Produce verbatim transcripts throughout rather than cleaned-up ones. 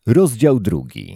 Rozdział drugi.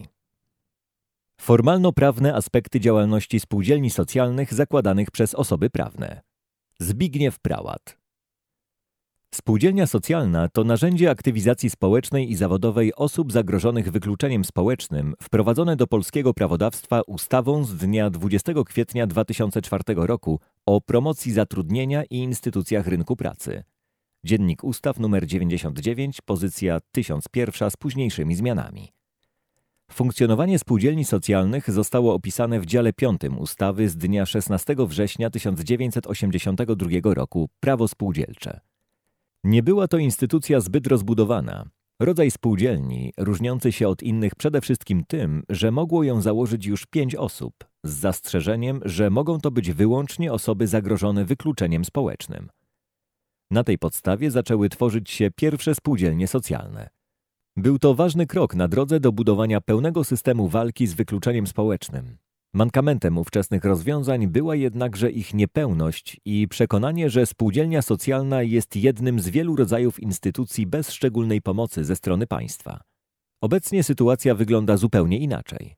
Formalno-prawne aspekty działalności spółdzielni socjalnych zakładanych przez osoby prawne. Zbigniew Prałat. Spółdzielnia socjalna to narzędzie aktywizacji społecznej i zawodowej osób zagrożonych wykluczeniem społecznym wprowadzone do polskiego prawodawstwa ustawą z dnia dwudziestego kwietnia dwa tysiące czwartego roku o promocji zatrudnienia i instytucjach rynku pracy. Dziennik Ustaw nr dziewięćdziesiąt dziewięć, pozycja tysiąc jeden z późniejszymi zmianami. Funkcjonowanie spółdzielni socjalnych zostało opisane w dziale piątym ustawy z dnia szesnastego września tysiąc dziewięćset osiemdziesiątego drugiego roku Prawo spółdzielcze. Nie była to instytucja zbyt rozbudowana. Rodzaj spółdzielni różniący się od innych przede wszystkim tym, że mogło ją założyć już pięć osób, z zastrzeżeniem, że mogą to być wyłącznie osoby zagrożone wykluczeniem społecznym. Na tej podstawie zaczęły tworzyć się pierwsze spółdzielnie socjalne. Był to ważny krok na drodze do budowania pełnego systemu walki z wykluczeniem społecznym. Mankamentem ówczesnych rozwiązań była jednakże ich niepełność i przekonanie, że spółdzielnia socjalna jest jednym z wielu rodzajów instytucji bez szczególnej pomocy ze strony państwa. Obecnie sytuacja wygląda zupełnie inaczej.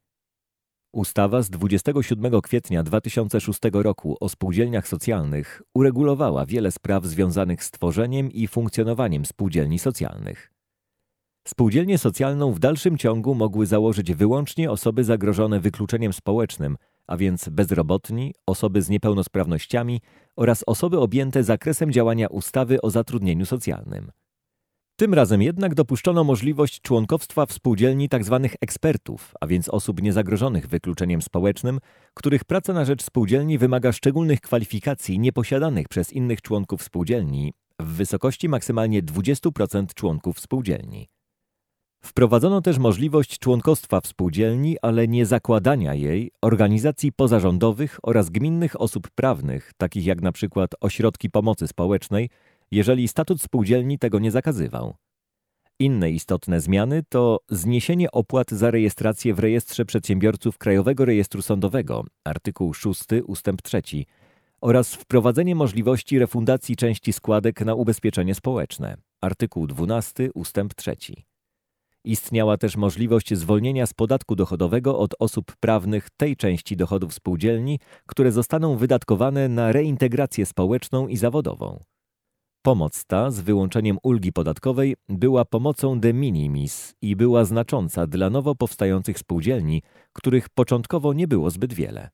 Ustawa z dwudziestego siódmego kwietnia dwa tysiące szóstego roku o spółdzielniach socjalnych uregulowała wiele spraw związanych z tworzeniem i funkcjonowaniem spółdzielni socjalnych. Spółdzielnię socjalną w dalszym ciągu mogły założyć wyłącznie osoby zagrożone wykluczeniem społecznym, a więc bezrobotni, osoby z niepełnosprawnościami oraz osoby objęte zakresem działania ustawy o zatrudnieniu socjalnym. Tym razem jednak dopuszczono możliwość członkowstwa w spółdzielni tzw. ekspertów, a więc osób niezagrożonych wykluczeniem społecznym, których praca na rzecz spółdzielni wymaga szczególnych kwalifikacji nieposiadanych przez innych członków spółdzielni w wysokości maksymalnie dwadzieścia procent członków spółdzielni. Wprowadzono też możliwość członkostwa w spółdzielni, ale nie zakładania jej, organizacji pozarządowych oraz gminnych osób prawnych, takich jak na przykład ośrodki pomocy społecznej, jeżeli statut spółdzielni tego nie zakazywał. Inne istotne zmiany to zniesienie opłat za rejestrację w Rejestrze Przedsiębiorców Krajowego Rejestru Sądowego, artykuł szósty ustęp trzeci, oraz wprowadzenie możliwości refundacji części składek na ubezpieczenie społeczne, artykuł dwunasty ustęp trzeci. Istniała też możliwość zwolnienia z podatku dochodowego od osób prawnych tej części dochodów spółdzielni, które zostaną wydatkowane na reintegrację społeczną i zawodową. Pomoc ta, z wyłączeniem ulgi podatkowej, była pomocą de minimis i była znacząca dla nowo powstających spółdzielni, których początkowo nie było zbyt wiele.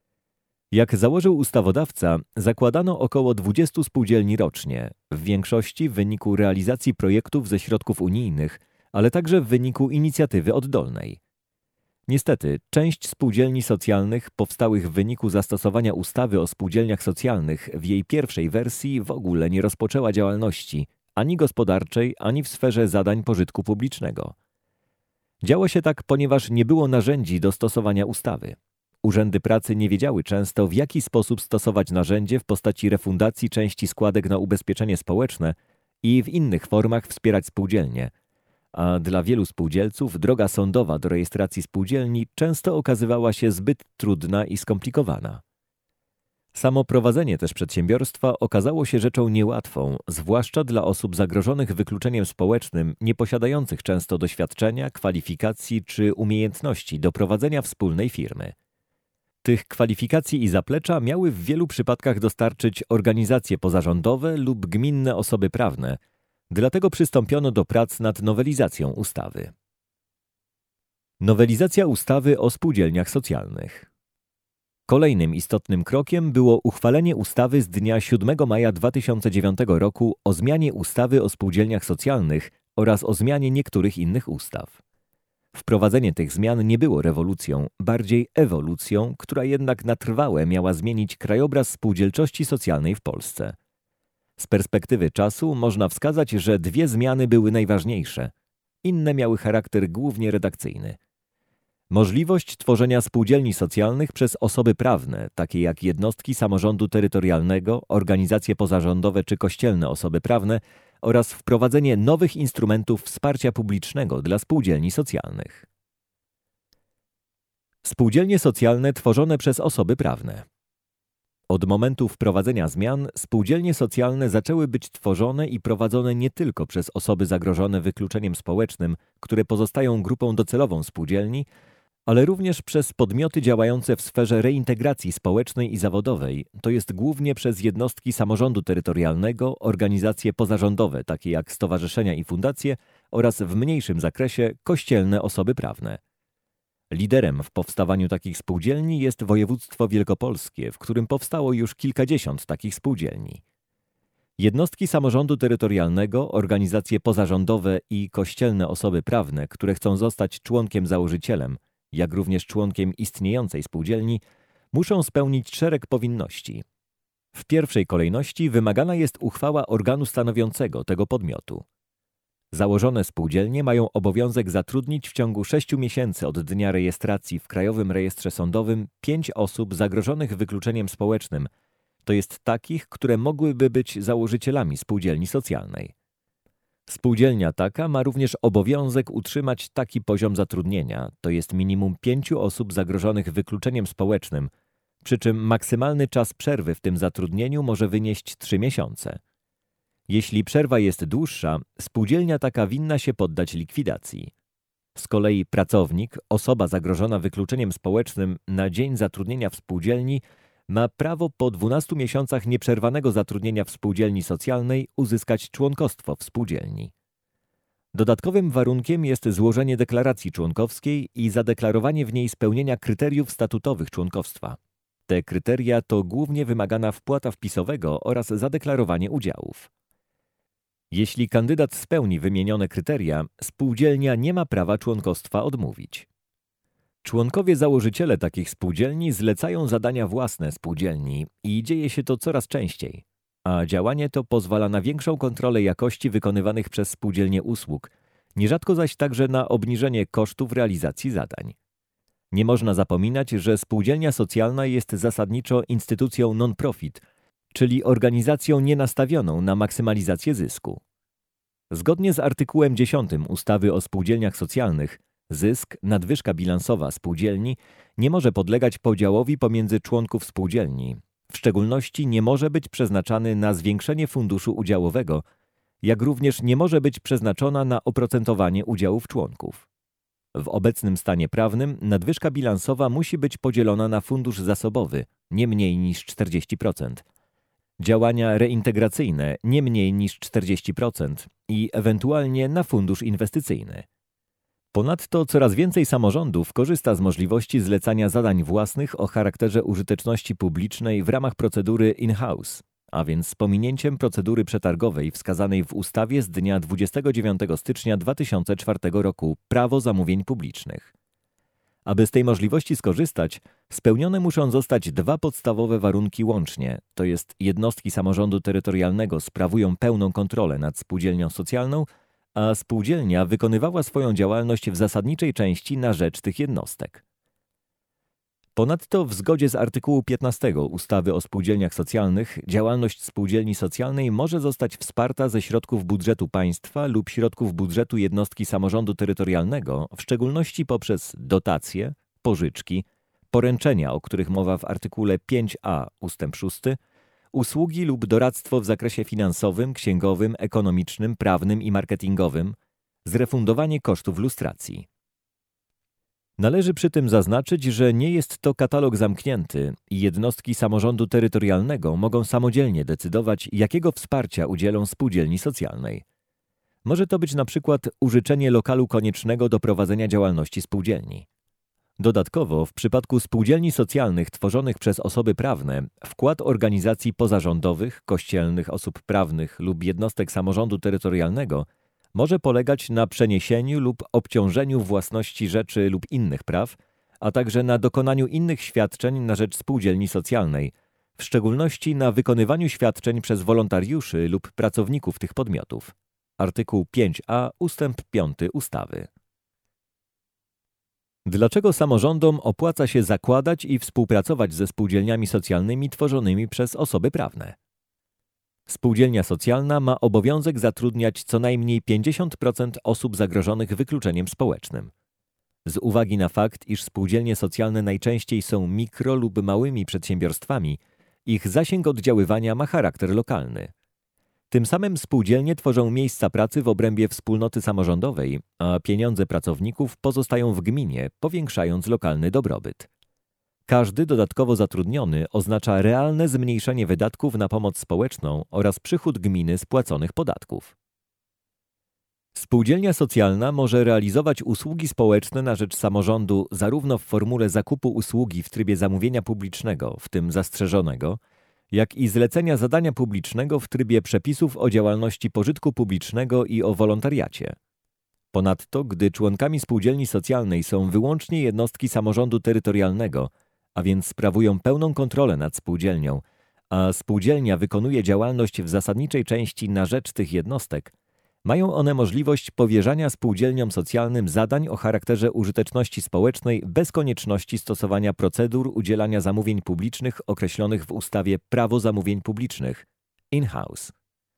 Jak założył ustawodawca, zakładano około dwudziestu spółdzielni rocznie, w większości w wyniku realizacji projektów ze środków unijnych, ale także w wyniku inicjatywy oddolnej. Niestety, część spółdzielni socjalnych powstałych w wyniku zastosowania ustawy o spółdzielniach socjalnych w jej pierwszej wersji w ogóle nie rozpoczęła działalności, ani gospodarczej, ani w sferze zadań pożytku publicznego. Działo się tak, ponieważ nie było narzędzi do stosowania ustawy. Urzędy pracy nie wiedziały często, w jaki sposób stosować narzędzie w postaci refundacji części składek na ubezpieczenie społeczne i w innych formach wspierać spółdzielnie, a dla wielu spółdzielców droga sądowa do rejestracji spółdzielni często okazywała się zbyt trudna i skomplikowana. Samo prowadzenie też przedsiębiorstwa okazało się rzeczą niełatwą, zwłaszcza dla osób zagrożonych wykluczeniem społecznym, nie posiadających często doświadczenia, kwalifikacji czy umiejętności do prowadzenia wspólnej firmy. Tych kwalifikacji i zaplecza miały w wielu przypadkach dostarczyć organizacje pozarządowe lub gminne osoby prawne, dlatego przystąpiono do prac nad nowelizacją ustawy. Nowelizacja ustawy o spółdzielniach socjalnych. Kolejnym istotnym krokiem było uchwalenie ustawy z dnia siódmego maja dwa tysiące dziewiątego roku o zmianie ustawy o spółdzielniach socjalnych oraz o zmianie niektórych innych ustaw. Wprowadzenie tych zmian nie było rewolucją, bardziej ewolucją, która jednak na trwałe miała zmienić krajobraz spółdzielczości socjalnej w Polsce. Z perspektywy czasu można wskazać, że dwie zmiany były najważniejsze. Inne miały charakter głównie redakcyjny. Możliwość tworzenia spółdzielni socjalnych przez osoby prawne, takie jak jednostki samorządu terytorialnego, organizacje pozarządowe czy kościelne osoby prawne oraz wprowadzenie nowych instrumentów wsparcia publicznego dla spółdzielni socjalnych. Spółdzielnie socjalne tworzone przez osoby prawne. Od momentu wprowadzenia zmian spółdzielnie socjalne zaczęły być tworzone i prowadzone nie tylko przez osoby zagrożone wykluczeniem społecznym, które pozostają grupą docelową spółdzielni, ale również przez podmioty działające w sferze reintegracji społecznej i zawodowej, to jest głównie przez jednostki samorządu terytorialnego, organizacje pozarządowe, takie jak stowarzyszenia i fundacje oraz w mniejszym zakresie kościelne osoby prawne. Liderem w powstawaniu takich spółdzielni jest województwo wielkopolskie, w którym powstało już kilkadziesiąt takich spółdzielni. Jednostki samorządu terytorialnego, organizacje pozarządowe i kościelne osoby prawne, które chcą zostać członkiem założycielem, jak również członkiem istniejącej spółdzielni, muszą spełnić szereg powinności. W pierwszej kolejności wymagana jest uchwała organu stanowiącego tego podmiotu. Założone spółdzielnie mają obowiązek zatrudnić w ciągu sześciu miesięcy od dnia rejestracji w Krajowym Rejestrze Sądowym pięć osób zagrożonych wykluczeniem społecznym, to jest takich, które mogłyby być założycielami spółdzielni socjalnej. Spółdzielnia taka ma również obowiązek utrzymać taki poziom zatrudnienia, to jest minimum pięciu osób zagrożonych wykluczeniem społecznym, przy czym maksymalny czas przerwy w tym zatrudnieniu może wynieść trzy miesiące. Jeśli przerwa jest dłuższa, spółdzielnia taka winna się poddać likwidacji. Z kolei pracownik, osoba zagrożona wykluczeniem społecznym na dzień zatrudnienia w spółdzielni ma prawo po dwunastu miesiącach nieprzerwanego zatrudnienia w spółdzielni socjalnej uzyskać członkostwo w spółdzielni. Dodatkowym warunkiem jest złożenie deklaracji członkowskiej i zadeklarowanie w niej spełnienia kryteriów statutowych członkostwa. Te kryteria to głównie wymagana wpłata wpisowego oraz zadeklarowanie udziałów. Jeśli kandydat spełni wymienione kryteria, spółdzielnia nie ma prawa członkostwa odmówić. Członkowie założyciele takich spółdzielni zlecają zadania własne spółdzielni i dzieje się to coraz częściej, a działanie to pozwala na większą kontrolę jakości wykonywanych przez spółdzielnie usług, nierzadko zaś także na obniżenie kosztów realizacji zadań. Nie można zapominać, że spółdzielnia socjalna jest zasadniczo instytucją non-profit, czyli organizacją nienastawioną na maksymalizację zysku. Zgodnie z artykułem dziesiątym ustawy o spółdzielniach socjalnych, zysk, nadwyżka bilansowa spółdzielni nie może podlegać podziałowi pomiędzy członków spółdzielni. W szczególności nie może być przeznaczany na zwiększenie funduszu udziałowego, jak również nie może być przeznaczona na oprocentowanie udziałów członków. W obecnym stanie prawnym nadwyżka bilansowa musi być podzielona na fundusz zasobowy, nie mniej niż czterdzieści procent, działania reintegracyjne nie mniej niż czterdzieści procent i ewentualnie na fundusz inwestycyjny. Ponadto coraz więcej samorządów korzysta z możliwości zlecania zadań własnych o charakterze użyteczności publicznej w ramach procedury in-house, a więc z pominięciem procedury przetargowej wskazanej w ustawie z dnia dwudziestego dziewiątego stycznia dwa tysiące czwartego roku Prawo zamówień publicznych. Aby z tej możliwości skorzystać, spełnione muszą zostać dwa podstawowe warunki łącznie, to jest jednostki samorządu terytorialnego sprawują pełną kontrolę nad spółdzielnią socjalną, a spółdzielnia wykonywała swoją działalność w zasadniczej części na rzecz tych jednostek. Ponadto w zgodzie z artykułu piętnastego ustawy o spółdzielniach socjalnych działalność spółdzielni socjalnej może zostać wsparta ze środków budżetu państwa lub środków budżetu jednostki samorządu terytorialnego, w szczególności poprzez dotacje, pożyczki, poręczenia, o których mowa w artykule pięć a ustęp szósty, usługi lub doradztwo w zakresie finansowym, księgowym, ekonomicznym, prawnym i marketingowym, zrefundowanie kosztów lustracji. Należy przy tym zaznaczyć, że nie jest to katalog zamknięty i jednostki samorządu terytorialnego mogą samodzielnie decydować, jakiego wsparcia udzielą spółdzielni socjalnej. Może to być na przykład użyczenie lokalu koniecznego do prowadzenia działalności spółdzielni. Dodatkowo, w przypadku spółdzielni socjalnych tworzonych przez osoby prawne, wkład organizacji pozarządowych, kościelnych osób prawnych lub jednostek samorządu terytorialnego może polegać na przeniesieniu lub obciążeniu własności rzeczy lub innych praw, a także na dokonaniu innych świadczeń na rzecz spółdzielni socjalnej, w szczególności na wykonywaniu świadczeń przez wolontariuszy lub pracowników tych podmiotów. Artykuł pięć a ustęp piąty ustawy. Dlaczego samorządom opłaca się zakładać i współpracować ze spółdzielniami socjalnymi tworzonymi przez osoby prawne? Spółdzielnia socjalna ma obowiązek zatrudniać co najmniej pięćdziesiąt procent osób zagrożonych wykluczeniem społecznym. Z uwagi na fakt, iż spółdzielnie socjalne najczęściej są mikro lub małymi przedsiębiorstwami, Ich zasięg oddziaływania ma charakter lokalny. Tym samym spółdzielnie tworzą miejsca pracy w obrębie wspólnoty samorządowej, a pieniądze pracowników pozostają w gminie, powiększając lokalny dobrobyt. Każdy dodatkowo zatrudniony oznacza realne zmniejszenie wydatków na pomoc społeczną oraz przychód gminy z płaconych podatków. Spółdzielnia socjalna może realizować usługi społeczne na rzecz samorządu zarówno w formule zakupu usługi w trybie zamówienia publicznego, w tym zastrzeżonego, jak i zlecenia zadania publicznego w trybie przepisów o działalności pożytku publicznego i o wolontariacie. Ponadto, gdy członkami spółdzielni socjalnej są wyłącznie jednostki samorządu terytorialnego, a więc sprawują pełną kontrolę nad spółdzielnią, a spółdzielnia wykonuje działalność w zasadniczej części na rzecz tych jednostek, mają one możliwość powierzania spółdzielniom socjalnym zadań o charakterze użyteczności społecznej bez konieczności stosowania procedur udzielania zamówień publicznych określonych w ustawie Prawo zamówień publicznych in-house.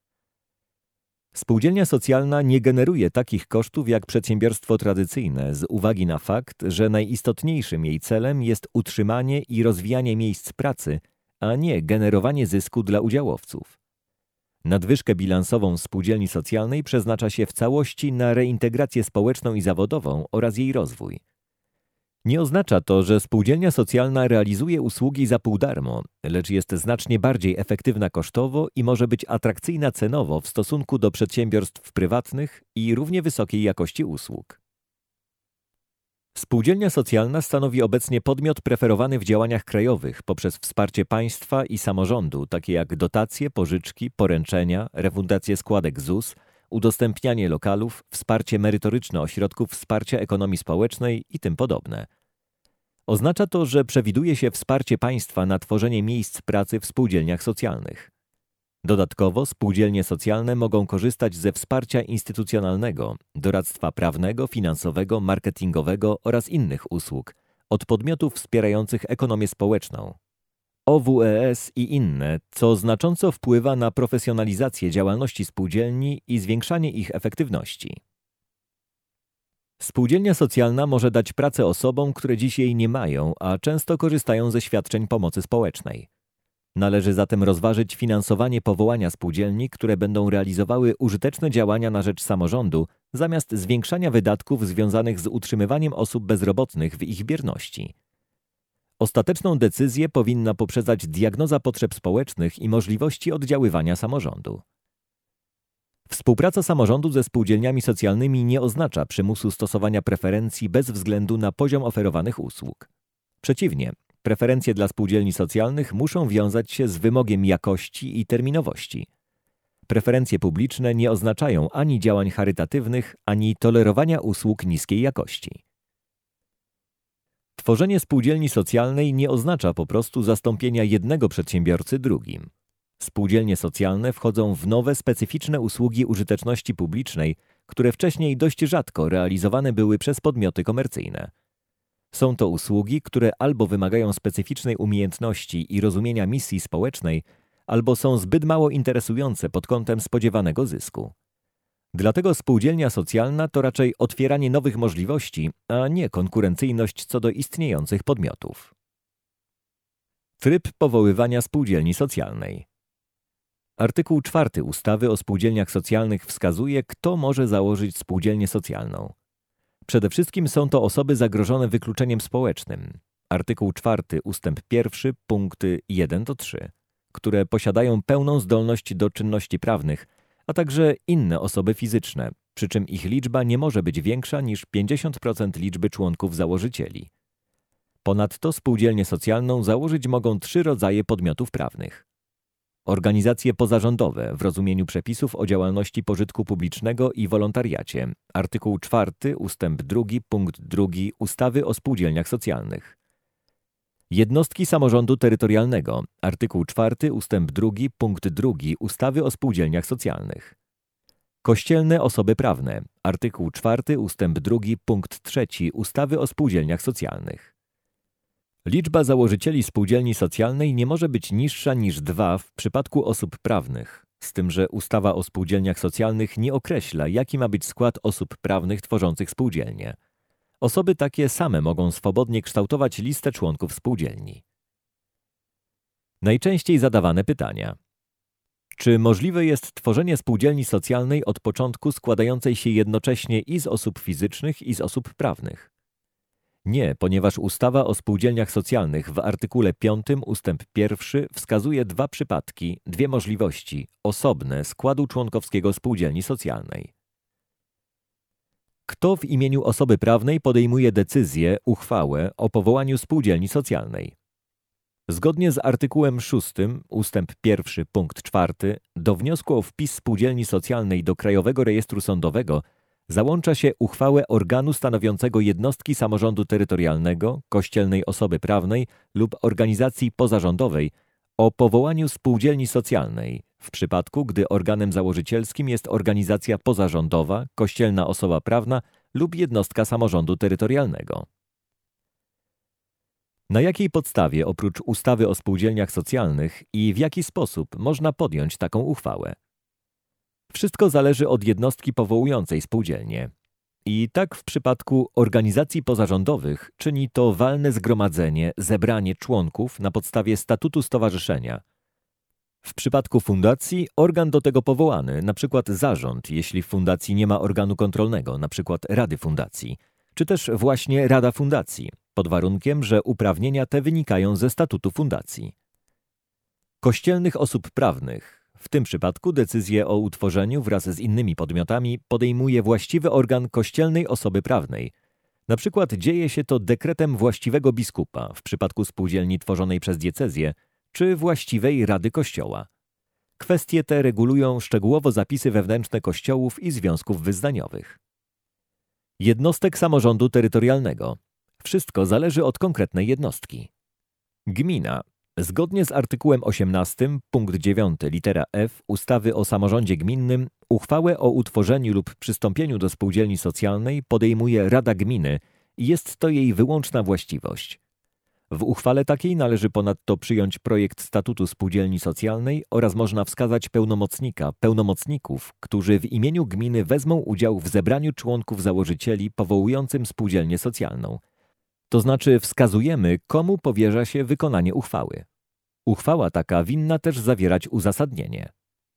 Spółdzielnia socjalna nie generuje takich kosztów jak przedsiębiorstwo tradycyjne z uwagi na fakt, że najistotniejszym jej celem jest utrzymanie i rozwijanie miejsc pracy, a nie generowanie zysku dla udziałowców. Nadwyżkę bilansową spółdzielni socjalnej przeznacza się w całości na reintegrację społeczną i zawodową oraz jej rozwój. Nie oznacza to, że spółdzielnia socjalna realizuje usługi za pół darmo, lecz jest znacznie bardziej efektywna kosztowo i może być atrakcyjna cenowo w stosunku do przedsiębiorstw prywatnych i równie wysokiej jakości usług. Spółdzielnia socjalna stanowi obecnie podmiot preferowany w działaniach krajowych poprzez wsparcie państwa i samorządu, takie jak dotacje, pożyczki, poręczenia, refundacje składek Z U S, udostępnianie lokalów, wsparcie merytoryczne ośrodków wsparcia ekonomii społecznej i tym podobne. Oznacza to, że przewiduje się wsparcie państwa na tworzenie miejsc pracy w spółdzielniach socjalnych. Dodatkowo spółdzielnie socjalne mogą korzystać ze wsparcia instytucjonalnego, doradztwa prawnego, finansowego, marketingowego oraz innych usług od podmiotów wspierających ekonomię społeczną, O W E S i inne, co znacząco wpływa na profesjonalizację działalności spółdzielni i zwiększanie ich efektywności. Spółdzielnia socjalna może dać pracę osobom, które dziś jej nie mają, a często korzystają ze świadczeń pomocy społecznej. Należy zatem rozważyć finansowanie powołania spółdzielni, które będą realizowały użyteczne działania na rzecz samorządu, zamiast zwiększania wydatków związanych z utrzymywaniem osób bezrobotnych w ich bierności. Ostateczną decyzję powinna poprzedzać diagnoza potrzeb społecznych i możliwości oddziaływania samorządu. Współpraca samorządu ze spółdzielniami socjalnymi nie oznacza przymusu stosowania preferencji bez względu na poziom oferowanych usług. Przeciwnie, preferencje dla spółdzielni socjalnych muszą wiązać się z wymogiem jakości i terminowości. Preferencje publiczne nie oznaczają ani działań charytatywnych, ani tolerowania usług niskiej jakości. Tworzenie spółdzielni socjalnej nie oznacza po prostu zastąpienia jednego przedsiębiorcy drugim. Spółdzielnie socjalne wchodzą w nowe, specyficzne usługi użyteczności publicznej, które wcześniej dość rzadko realizowane były przez podmioty komercyjne. Są to usługi, które albo wymagają specyficznej umiejętności i rozumienia misji społecznej, albo są zbyt mało interesujące pod kątem spodziewanego zysku. Dlatego spółdzielnia socjalna to raczej otwieranie nowych możliwości, a nie konkurencyjność co do istniejących podmiotów. Tryb powoływania spółdzielni socjalnej. Artykuł czwarty ustawy o spółdzielniach socjalnych wskazuje, kto może założyć spółdzielnię socjalną. Przede wszystkim są to osoby zagrożone wykluczeniem społecznym. Artykuł czwarty ustęp pierwszy punkty jeden do trzech, które posiadają pełną zdolność do czynności prawnych, a także inne osoby fizyczne, przy czym ich liczba nie może być większa niż pięćdziesiąt procent liczby członków założycieli. Ponadto spółdzielnię socjalną założyć mogą trzy rodzaje podmiotów prawnych. Organizacje pozarządowe w rozumieniu przepisów o działalności pożytku publicznego i wolontariacie, artykuł czwarty ustęp drugi punkt drugi ustawy o spółdzielniach socjalnych. Jednostki samorządu terytorialnego, artykuł czwarty ustęp drugi punkt drugi ustawy o spółdzielniach socjalnych. Kościelne osoby prawne, artykuł czwarty ustęp drugi punkt trzeci ustawy o spółdzielniach socjalnych. Liczba założycieli spółdzielni socjalnej nie może być niższa niż dwa w przypadku osób prawnych, z tym że ustawa o spółdzielniach socjalnych nie określa, jaki ma być skład osób prawnych tworzących spółdzielnie. Osoby takie same mogą swobodnie kształtować listę członków spółdzielni. Najczęściej zadawane pytania. Czy możliwe jest tworzenie spółdzielni socjalnej od początku składającej się jednocześnie i z osób fizycznych, i z osób prawnych? Nie, ponieważ ustawa o spółdzielniach socjalnych w artykule piątym ustęp pierwszy wskazuje dwa przypadki, dwie możliwości, osobne składu członkowskiego spółdzielni socjalnej. Kto w imieniu osoby prawnej podejmuje decyzję, uchwałę o powołaniu spółdzielni socjalnej? Zgodnie z artykułem szóstym ustęp pierwszy punkt czwarty do wniosku o wpis spółdzielni socjalnej do Krajowego Rejestru Sądowego załącza się uchwałę organu stanowiącego jednostki samorządu terytorialnego, kościelnej osoby prawnej lub organizacji pozarządowej o powołaniu spółdzielni socjalnej, w przypadku gdy organem założycielskim jest organizacja pozarządowa, kościelna osoba prawna lub jednostka samorządu terytorialnego. Na jakiej podstawie oprócz ustawy o spółdzielniach socjalnych i w jaki sposób można podjąć taką uchwałę? Wszystko zależy od jednostki powołującej spółdzielnię. I tak w przypadku organizacji pozarządowych czyni to walne zgromadzenie, zebranie członków na podstawie statutu stowarzyszenia. W przypadku fundacji organ do tego powołany, np. zarząd, jeśli w fundacji nie ma organu kontrolnego, np. Rady Fundacji, czy też właśnie Rada Fundacji, pod warunkiem, że uprawnienia te wynikają ze statutu fundacji. Kościelnych osób prawnych. W tym przypadku decyzję o utworzeniu wraz z innymi podmiotami podejmuje właściwy organ kościelnej osoby prawnej. Na przykład dzieje się to dekretem właściwego biskupa w przypadku spółdzielni tworzonej przez diecezję czy właściwej Rady Kościoła. Kwestie te regulują szczegółowo zapisy wewnętrzne kościołów i związków wyznaniowych. Jednostek samorządu terytorialnego. Wszystko zależy od konkretnej jednostki. Gmina. Zgodnie z artykułem osiemnastym punkt dziewiąty litera F ustawy o samorządzie gminnym uchwałę o utworzeniu lub przystąpieniu do spółdzielni socjalnej podejmuje Rada Gminy i jest to jej wyłączna właściwość. W uchwale takiej należy ponadto przyjąć projekt statutu spółdzielni socjalnej oraz można wskazać pełnomocnika, pełnomocników, którzy w imieniu gminy wezmą udział w zebraniu członków założycieli powołującym spółdzielnię socjalną. To znaczy wskazujemy, komu powierza się wykonanie uchwały. Uchwała taka winna też zawierać uzasadnienie.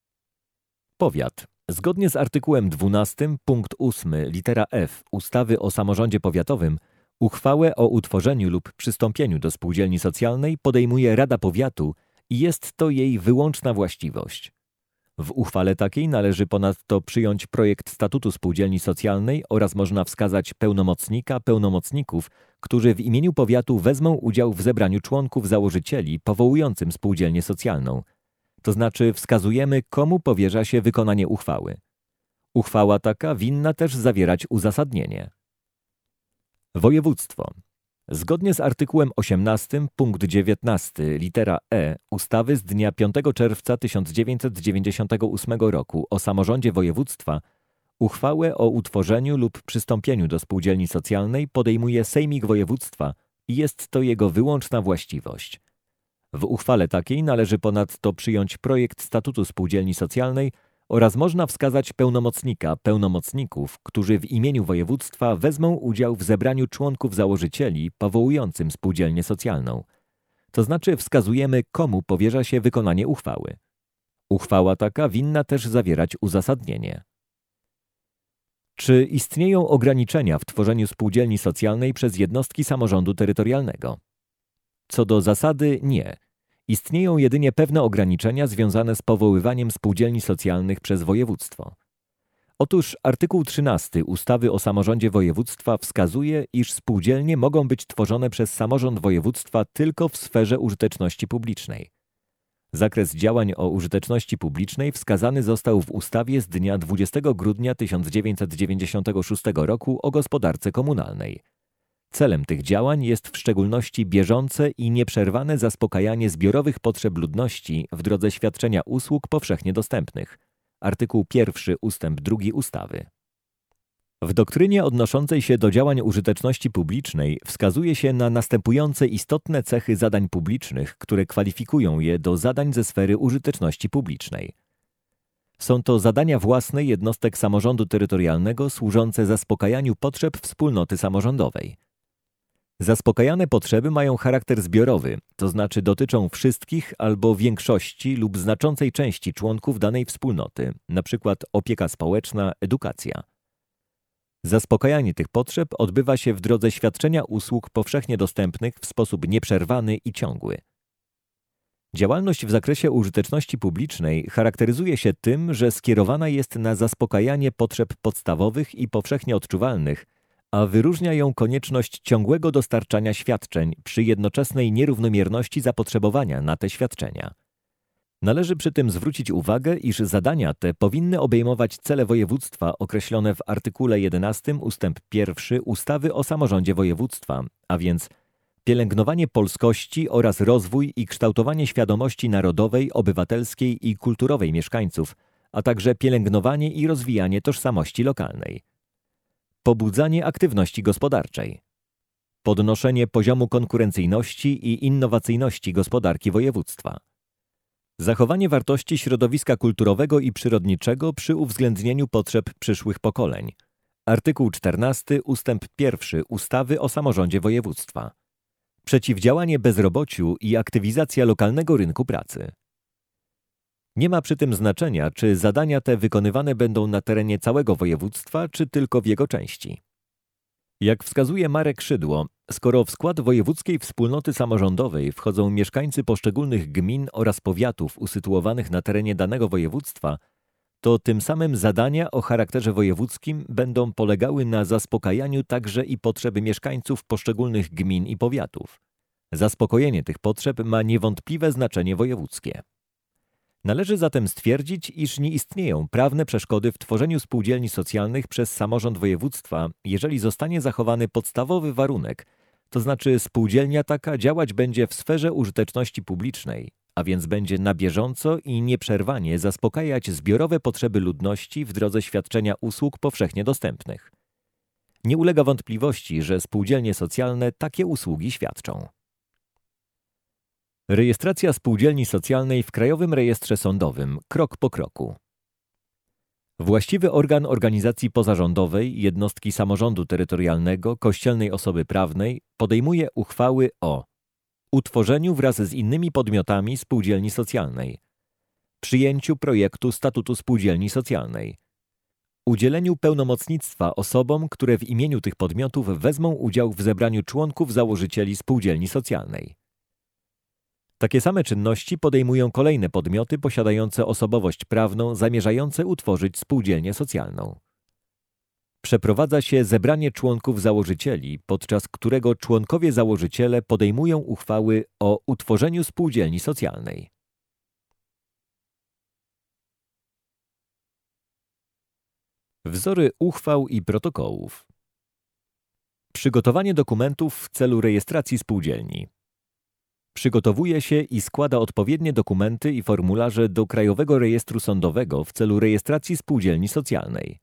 Powiat. Zgodnie z artykułem dwunastym punkt ósmy litera F ustawy o samorządzie powiatowym uchwałę o utworzeniu lub przystąpieniu do spółdzielni socjalnej podejmuje Rada Powiatu i jest to jej wyłączna właściwość. W uchwale takiej należy ponadto przyjąć projekt statutu spółdzielni socjalnej oraz można wskazać pełnomocnika, pełnomocników, którzy w imieniu powiatu wezmą udział w zebraniu członków założycieli powołującym spółdzielnię socjalną. To znaczy wskazujemy, komu powierza się wykonanie uchwały. Uchwała taka winna też zawierać uzasadnienie. Województwo. Zgodnie z artykułem osiemnastym punkt dziewiętnasty litera E ustawy z dnia piątego czerwca tysiąc dziewięćset dziewięćdziesiątego ósmego roku o samorządzie województwa uchwałę o utworzeniu lub przystąpieniu do spółdzielni socjalnej podejmuje Sejmik Województwa i jest to jego wyłączna właściwość. W uchwale takiej należy ponadto przyjąć projekt statutu spółdzielni socjalnej oraz można wskazać pełnomocnika, pełnomocników, którzy w imieniu województwa wezmą udział w zebraniu członków założycieli powołującym spółdzielnię socjalną. To znaczy wskazujemy, komu powierza się wykonanie uchwały. Uchwała taka winna też zawierać uzasadnienie. Czy istnieją ograniczenia w tworzeniu spółdzielni socjalnej przez jednostki samorządu terytorialnego? Co do zasady nie. Istnieją jedynie pewne ograniczenia związane z powoływaniem spółdzielni socjalnych przez województwo. Otóż artykuł trzynasty ustawy o samorządzie województwa wskazuje, iż spółdzielnie mogą być tworzone przez samorząd województwa tylko w sferze użyteczności publicznej. Zakres działań o użyteczności publicznej wskazany został w ustawie z dnia dwudziestego grudnia tysiąc dziewięćset dziewięćdziesiątego szóstego roku o gospodarce komunalnej. Celem tych działań jest w szczególności bieżące i nieprzerwane zaspokajanie zbiorowych potrzeb ludności w drodze świadczenia usług powszechnie dostępnych. Artykuł pierwszy ustęp drugi ustawy. W doktrynie odnoszącej się do działań użyteczności publicznej wskazuje się na następujące istotne cechy zadań publicznych, które kwalifikują je do zadań ze sfery użyteczności publicznej. Są to zadania własne jednostek samorządu terytorialnego służące zaspokajaniu potrzeb wspólnoty samorządowej. Zaspokajane potrzeby mają charakter zbiorowy, to znaczy dotyczą wszystkich albo większości lub znaczącej części członków danej wspólnoty, np. opieka społeczna, edukacja. Zaspokajanie tych potrzeb odbywa się w drodze świadczenia usług powszechnie dostępnych w sposób nieprzerwany i ciągły. Działalność w zakresie użyteczności publicznej charakteryzuje się tym, że skierowana jest na zaspokajanie potrzeb podstawowych i powszechnie odczuwalnych, a wyróżnia ją konieczność ciągłego dostarczania świadczeń przy jednoczesnej nierównomierności zapotrzebowania na te świadczenia. Należy przy tym zwrócić uwagę, iż zadania te powinny obejmować cele województwa określone w artykule jedenastym ustęp pierwszy ustawy o samorządzie województwa, a więc pielęgnowanie polskości oraz rozwój i kształtowanie świadomości narodowej, obywatelskiej i kulturowej mieszkańców, a także pielęgnowanie i rozwijanie tożsamości lokalnej. Pobudzanie aktywności gospodarczej. Podnoszenie poziomu konkurencyjności i innowacyjności gospodarki województwa. Zachowanie wartości środowiska kulturowego i przyrodniczego przy uwzględnieniu potrzeb przyszłych pokoleń. Artykuł czternasty ustęp pierwszy ustawy o samorządzie województwa. Przeciwdziałanie bezrobociu i aktywizacja lokalnego rynku pracy. Nie ma przy tym znaczenia, czy zadania te wykonywane będą na terenie całego województwa, czy tylko w jego części. Jak wskazuje Marek Szydło, skoro w skład wojewódzkiej wspólnoty samorządowej wchodzą mieszkańcy poszczególnych gmin oraz powiatów usytuowanych na terenie danego województwa, to tym samym zadania o charakterze wojewódzkim będą polegały na zaspokajaniu także i potrzeby mieszkańców poszczególnych gmin i powiatów. Zaspokojenie tych potrzeb ma niewątpliwe znaczenie wojewódzkie. Należy zatem stwierdzić, iż nie istnieją prawne przeszkody w tworzeniu spółdzielni socjalnych przez samorząd województwa, jeżeli zostanie zachowany podstawowy warunek, to znaczy spółdzielnia taka działać będzie w sferze użyteczności publicznej, a więc będzie na bieżąco i nieprzerwanie zaspokajać zbiorowe potrzeby ludności w drodze świadczenia usług powszechnie dostępnych. Nie ulega wątpliwości, że spółdzielnie socjalne takie usługi świadczą. Rejestracja spółdzielni socjalnej w Krajowym Rejestrze Sądowym, krok po kroku. Właściwy organ organizacji pozarządowej, jednostki samorządu terytorialnego, kościelnej osoby prawnej podejmuje uchwały o utworzeniu wraz z innymi podmiotami spółdzielni socjalnej, przyjęciu projektu statutu spółdzielni socjalnej, udzieleniu pełnomocnictwa osobom, które w imieniu tych podmiotów wezmą udział w zebraniu członków założycieli spółdzielni socjalnej. Takie same czynności podejmują kolejne podmioty posiadające osobowość prawną zamierzające utworzyć spółdzielnię socjalną. Przeprowadza się zebranie członków założycieli, podczas którego członkowie założyciele podejmują uchwały o utworzeniu spółdzielni socjalnej. Wzory uchwał i protokołów. Przygotowanie dokumentów w celu rejestracji spółdzielni. Przygotowuje się i składa odpowiednie dokumenty i formularze do Krajowego Rejestru Sądowego w celu rejestracji spółdzielni socjalnej.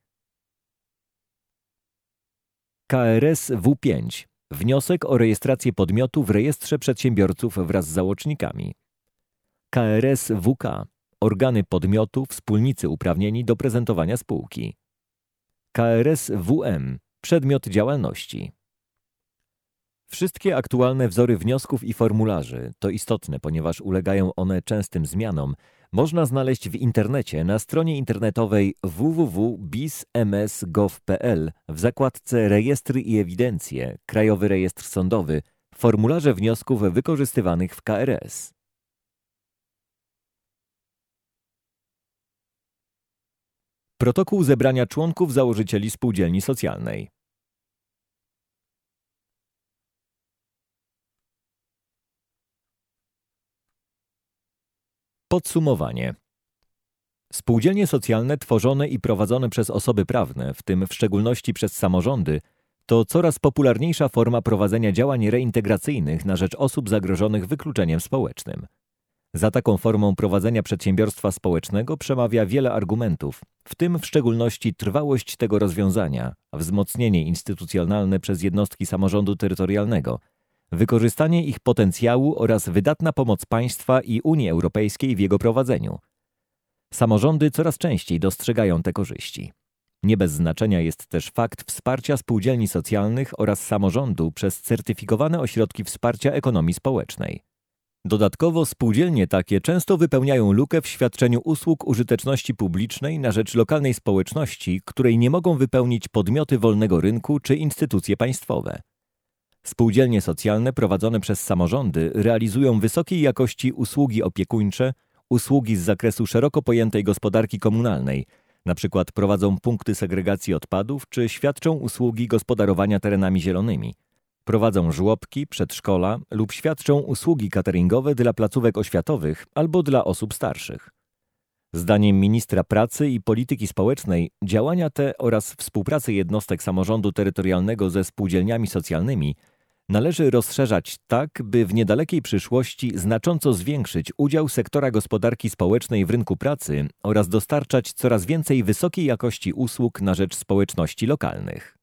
K R S W pięć. Wniosek o rejestrację podmiotu w Rejestrze Przedsiębiorców wraz z załącznikami. K R S W K. Organy podmiotu, wspólnicy uprawnieni do prezentowania spółki. K R S W M. Przedmiot działalności. Wszystkie aktualne wzory wniosków i formularzy, to istotne, ponieważ ulegają one częstym zmianom, można znaleźć w internecie na stronie internetowej w w w kropka b i s m s kropka gov kropka p l w zakładce Rejestry i Ewidencje, Krajowy Rejestr Sądowy, formularze wniosków wykorzystywanych w K R S. Protokół zebrania członków założycieli spółdzielni socjalnej. Podsumowanie. Spółdzielnie socjalne tworzone i prowadzone przez osoby prawne, w tym w szczególności przez samorządy, to coraz popularniejsza forma prowadzenia działań reintegracyjnych na rzecz osób zagrożonych wykluczeniem społecznym. Za taką formą prowadzenia przedsiębiorstwa społecznego przemawia wiele argumentów, w tym w szczególności trwałość tego rozwiązania, wzmocnienie instytucjonalne przez jednostki samorządu terytorialnego, wykorzystanie ich potencjału oraz wydatna pomoc państwa i Unii Europejskiej w jego prowadzeniu. Samorządy coraz częściej dostrzegają te korzyści. Nie bez znaczenia jest też fakt wsparcia spółdzielni socjalnych oraz samorządu przez certyfikowane ośrodki wsparcia ekonomii społecznej. Dodatkowo spółdzielnie takie często wypełniają lukę w świadczeniu usług użyteczności publicznej na rzecz lokalnej społeczności, której nie mogą wypełnić podmioty wolnego rynku czy instytucje państwowe. Spółdzielnie socjalne prowadzone przez samorządy realizują wysokiej jakości usługi opiekuńcze, usługi z zakresu szeroko pojętej gospodarki komunalnej, na przykład prowadzą punkty segregacji odpadów czy świadczą usługi gospodarowania terenami zielonymi. Prowadzą żłobki, przedszkola lub świadczą usługi cateringowe dla placówek oświatowych albo dla osób starszych. Zdaniem ministra pracy i polityki społecznej działania te oraz współpracy jednostek samorządu terytorialnego ze spółdzielniami socjalnymi należy rozszerzać tak, by w niedalekiej przyszłości znacząco zwiększyć udział sektora gospodarki społecznej w rynku pracy oraz dostarczać coraz więcej wysokiej jakości usług na rzecz społeczności lokalnych.